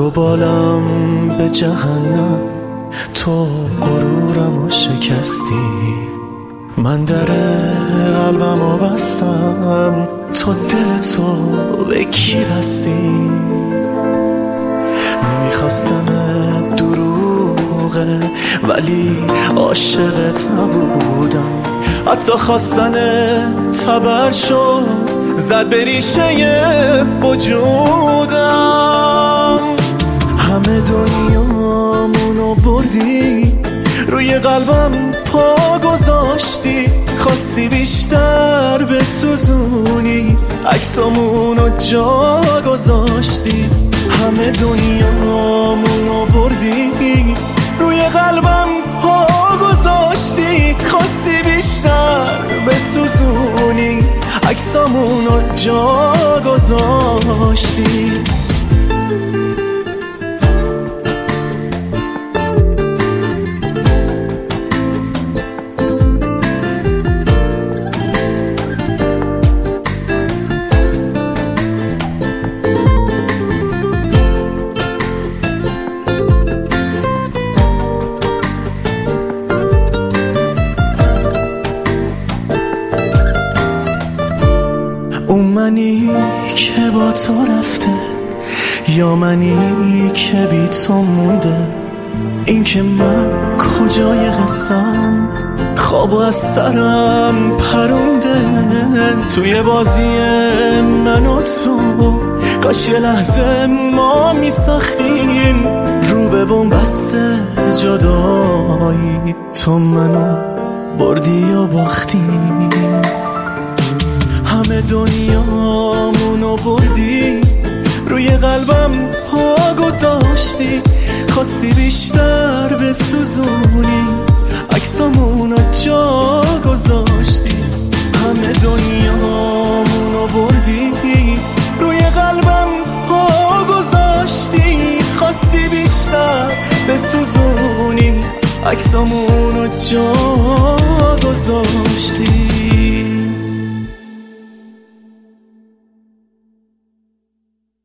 و بالم به جهنم، تو غرورمو شکستی. من در قلبمو بستم، تو دل تو به کی بستی؟ نمیخواستم دروغه ولی عاشقت نبودم، حتی خواستن تبر شد زد به ریشه وجودم. همه دنیامونو بردی، روی قلبم پا گذاشتی، خواستی بیشتر بسوزونی، عکسامونو جا گذاشتی. همه دنیامونو بردی، روی قلبم پا گذاشتی، خواستی بیشتر بسوزونی، عکسامونو جا گذاشتی. اون منی که با تو رفته یا منی که بی تو مونده؟ این که من کجای قصم خوابو از سرم پرونده. توی بازی من و تو کاش یه لحظه ما میساختیم، رو به بنبست جدایی تو منو بردی یا باختیم. همه دنیامونو بردی، روی قلبم پا گذاشتی، خواستی بیشتر بسوزونی، عکسامونو جا گذاشتی. همه دنیامونو بردی، روی قلبم پا گذاشتی، خواستی بیشتر بسوزونی، عکسامونو جا